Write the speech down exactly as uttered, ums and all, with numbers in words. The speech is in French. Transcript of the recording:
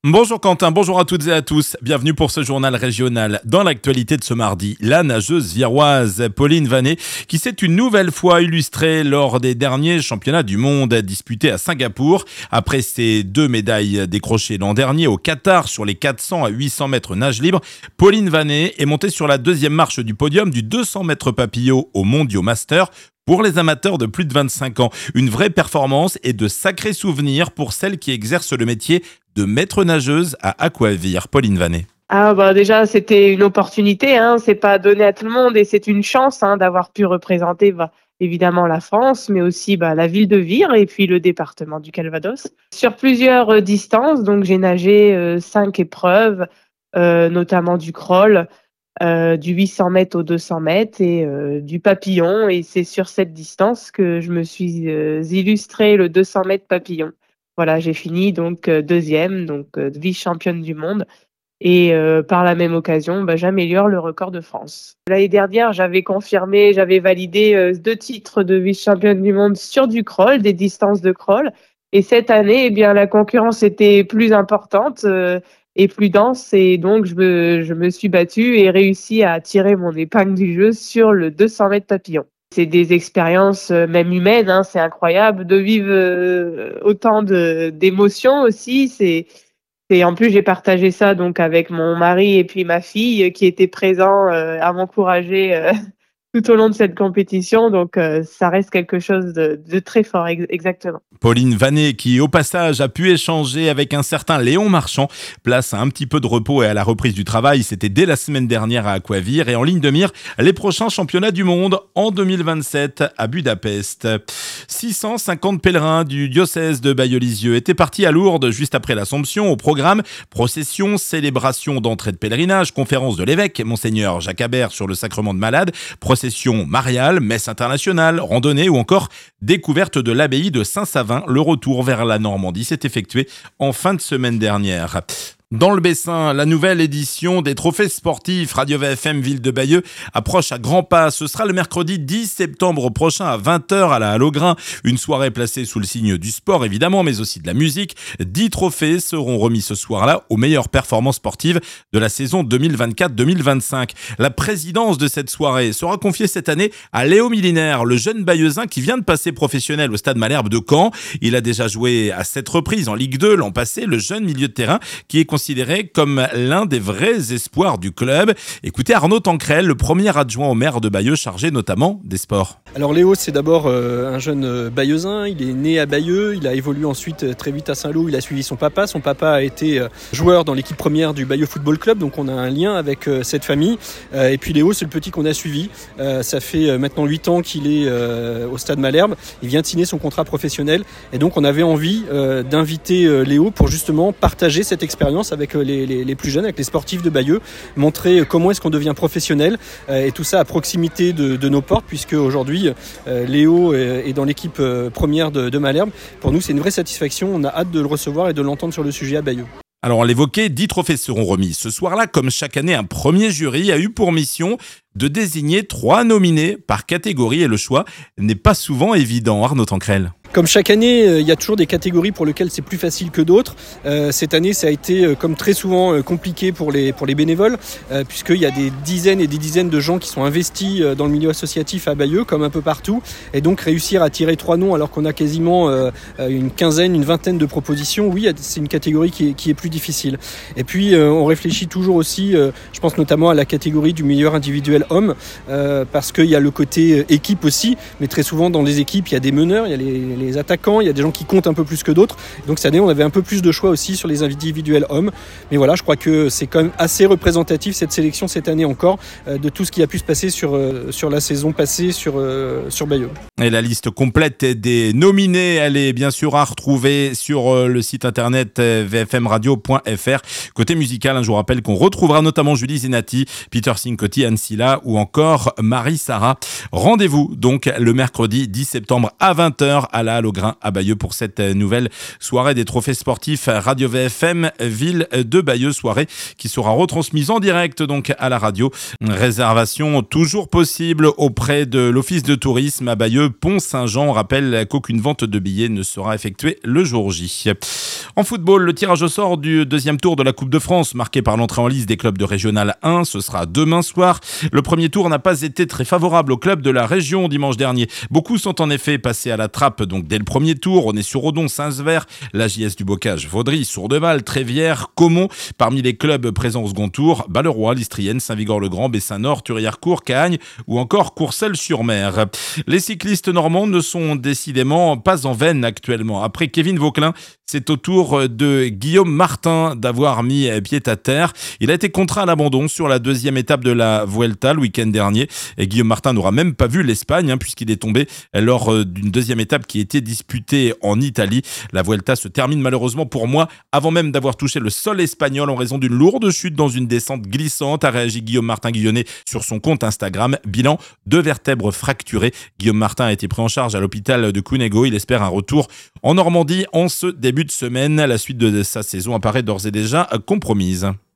Bonjour Quentin, bonjour à toutes et à tous. Bienvenue pour ce journal régional. Dans l'actualité de ce mardi, la nageuse viroise Pauline Vanet, qui s'est une nouvelle fois illustrée lors des derniers championnats du monde disputés à Singapour. Après ses deux médailles décrochées l'an dernier au Qatar sur les quatre cents à huit cents mètres nage libre, Pauline Vanet est montée sur la deuxième marche du podium du deux cents mètres papillot aux Mondiaux Masters. Pour les amateurs de plus de vingt-cinq ans, une vraie performance et de sacrés souvenirs pour celles qui exercent le métier de maître nageuse à Aquavir. Pauline Vanet. Ah bah déjà c'était une opportunité, hein, c'est pas donné à tout le monde et c'est une chance hein, d'avoir pu représenter bah, évidemment la France, mais aussi bah, la ville de Vire et puis le département du Calvados. Sur plusieurs euh, distances, donc j'ai nagé euh, cinq épreuves, euh, notamment du crawl, euh, du huit cents mètres au deux cents mètres et euh, du papillon. Et c'est sur cette distance que je me suis euh, illustrée le deux cents mètres papillon. Voilà, j'ai fini donc euh, deuxième, donc euh, vice-championne du monde. Et euh, par la même occasion, bah, j'améliore le record de France. L'année dernière, j'avais confirmé, j'avais validé euh, deux titres de vice-championne du monde sur du crawl, des distances de crawl. Et cette année, eh bien, la concurrence était plus importante euh, et plus dense. Et donc, je me, je me suis battue et réussi à tirer mon épingle du jeu sur le deux cents mètres papillon. C'est des expériences euh, même humaines, hein, c'est incroyable de vivre euh, autant de, d'émotions aussi. C'est Et en plus, j'ai partagé ça donc avec mon mari et puis ma fille euh, qui étaient présents euh, à m'encourager euh, tout au long de cette compétition. Donc, euh, ça reste quelque chose de, de très fort, ex- exactement. Pauline Vanet, qui au passage a pu échanger avec un certain Léon Marchand, place à un petit peu de repos et à la reprise du travail. C'était dès la semaine dernière à Aquavir et en ligne de mire les prochains championnats du monde en deux mille vingt-sept à Budapest. six cent cinquante pèlerins du diocèse de Bailleul-Lisieux étaient partis à Lourdes juste après l'Assomption. Au programme, procession, célébration d'entrée de pèlerinage, conférence de l'évêque, Monseigneur Jacques Habert sur le sacrement de malade, procession mariale, messe internationale, randonnée ou encore découverte de l'abbaye de Saint-Savin. Le retour vers la Normandie s'est effectué en fin de semaine dernière. Dans le Bessin, la nouvelle édition des trophées sportifs Radio V F M Ville de Bayeux approche à grands pas. Ce sera le mercredi dix septembre prochain à vingt heures à la Halle au Grain. Une soirée placée sous le signe du sport évidemment, mais aussi de la musique. Dix trophées seront remis ce soir-là aux meilleures performances sportives de la saison deux mille vingt-quatre deux mille vingt-cinq. La présidence de cette soirée sera confiée cette année à Léo Milinaire, le jeune Bayeuxin qui vient de passer professionnel au Stade Malherbe de Caen. Il a déjà joué à sept reprises en Ligue deux l'an passé, le jeune milieu de terrain qui est considéré comme l'un des vrais espoirs du club. Écoutez Arnaud Tancrel, le premier adjoint au maire de Bayeux, chargé notamment des sports. Alors Léo, c'est d'abord euh, un jeune euh, Bayeuxin, il est né à Bayeux, il a évolué ensuite euh, très vite à Saint-Lô, il a suivi son papa. Son papa a été euh, joueur dans l'équipe première du Bayeux Football Club, donc on a un lien avec euh, cette famille. Euh, et puis Léo, c'est le petit qu'on a suivi. Euh, ça fait euh, maintenant huit ans qu'il est euh, au Stade Malherbe, il vient de signer son contrat professionnel. Et donc on avait envie euh, d'inviter euh, Léo pour justement partager cette expérience avec euh, Les, les, les plus jeunes, avec les sportifs de Bayeux, montrer comment est-ce qu'on devient professionnel euh, et tout ça à proximité de, de nos portes, puisque aujourd'hui euh, Léo est, est dans l'équipe euh, première de, de Malherbe. Pour nous, c'est une vraie satisfaction. On a hâte de le recevoir et de l'entendre sur le sujet à Bayeux. Alors on l'évoquait, dix trophées seront remis. Ce soir-là, comme chaque année, un premier jury a eu pour mission de désigner trois nominés par catégorie et le choix n'est pas souvent évident. Arnaud Tancrel. Comme chaque année, il y a toujours des catégories pour lesquelles c'est plus facile que d'autres. Euh, cette année, ça a été, comme très souvent, compliqué pour les, pour les bénévoles, euh, puisqu'il y a des dizaines et des dizaines de gens qui sont investis dans le milieu associatif à Bayeux, comme un peu partout. Et donc, réussir à tirer trois noms alors qu'on a quasiment euh, une quinzaine, une vingtaine de propositions, oui, c'est une catégorie qui est, qui est plus difficile. Et puis, euh, on réfléchit toujours aussi, euh, je pense notamment à la catégorie du meilleur individuel homme, euh, parce qu'il y a le côté équipe aussi, mais très souvent, dans les équipes, il y a des meneurs, il y a les les attaquants, il y a des gens qui comptent un peu plus que d'autres. Donc cette année, on avait un peu plus de choix aussi sur les individuels hommes. Mais voilà, je crois que c'est quand même assez représentatif cette sélection cette année encore euh, de tout ce qui a pu se passer sur, euh, sur la saison passée sur, euh, sur Bayeux. Et la liste complète des nominés, elle est bien sûr à retrouver sur euh, le site internet euh, v f m radio point f r. Côté musical, hein, je vous rappelle qu'on retrouvera notamment Julie Zenati, Peter Cincotti, Anne Silla ou encore Marie Sarah. Rendez-vous donc le mercredi dix septembre à vingt heures à la la Halle aux Grains à Bayeux pour cette nouvelle soirée des trophées sportifs Radio V F M Ville de Bayeux, soirée qui sera retransmise en direct donc à la radio. Réservation toujours possible auprès de l'Office de tourisme à Bayeux Pont-Saint-Jean. On rappelle qu'aucune vente de billets ne sera effectuée le jour J. En football, le tirage au sort du deuxième tour de la Coupe de France marqué par l'entrée en lice des clubs de Régional un, ce sera demain soir. Le premier tour n'a pas été très favorable aux clubs de la région dimanche dernier. Beaucoup sont en effet passés à la trappe donc dès le premier tour. On est sur Odon, Saint-Sever, la J S du Bocage, Vaudry, Sourdeval, Trévière, Caumont. Parmi les clubs présents au second tour, Balleroy, Listrienne, Saint-Vigor-le-Grand, Bessin-Nord, Turières-Court, Cahagnes ou encore Courcelles-sur-Mer. Les cyclistes normands ne sont décidément pas en veine actuellement. Après Kevin Vauquelin, c'est au tour de Guillaume Martin d'avoir mis pied à terre. Il a été contraint à l'abandon sur la deuxième étape de la Vuelta le week-end dernier. Et Guillaume Martin n'aura même pas vu l'Espagne hein, puisqu'il est tombé lors d'une deuxième étape qui était disputée en Italie. La Vuelta se termine malheureusement pour moi avant même d'avoir touché le sol espagnol en raison d'une lourde chute dans une descente glissante, a réagi Guillaume Martin Guillonnet sur son compte Instagram. Bilan, deux vertèbres fracturées. Guillaume Martin a été pris en charge à l'hôpital de Cunego. Il espère un retour en Normandie en ce début de semaine. La suite de sa saison apparaît d'ores et déjà compromise.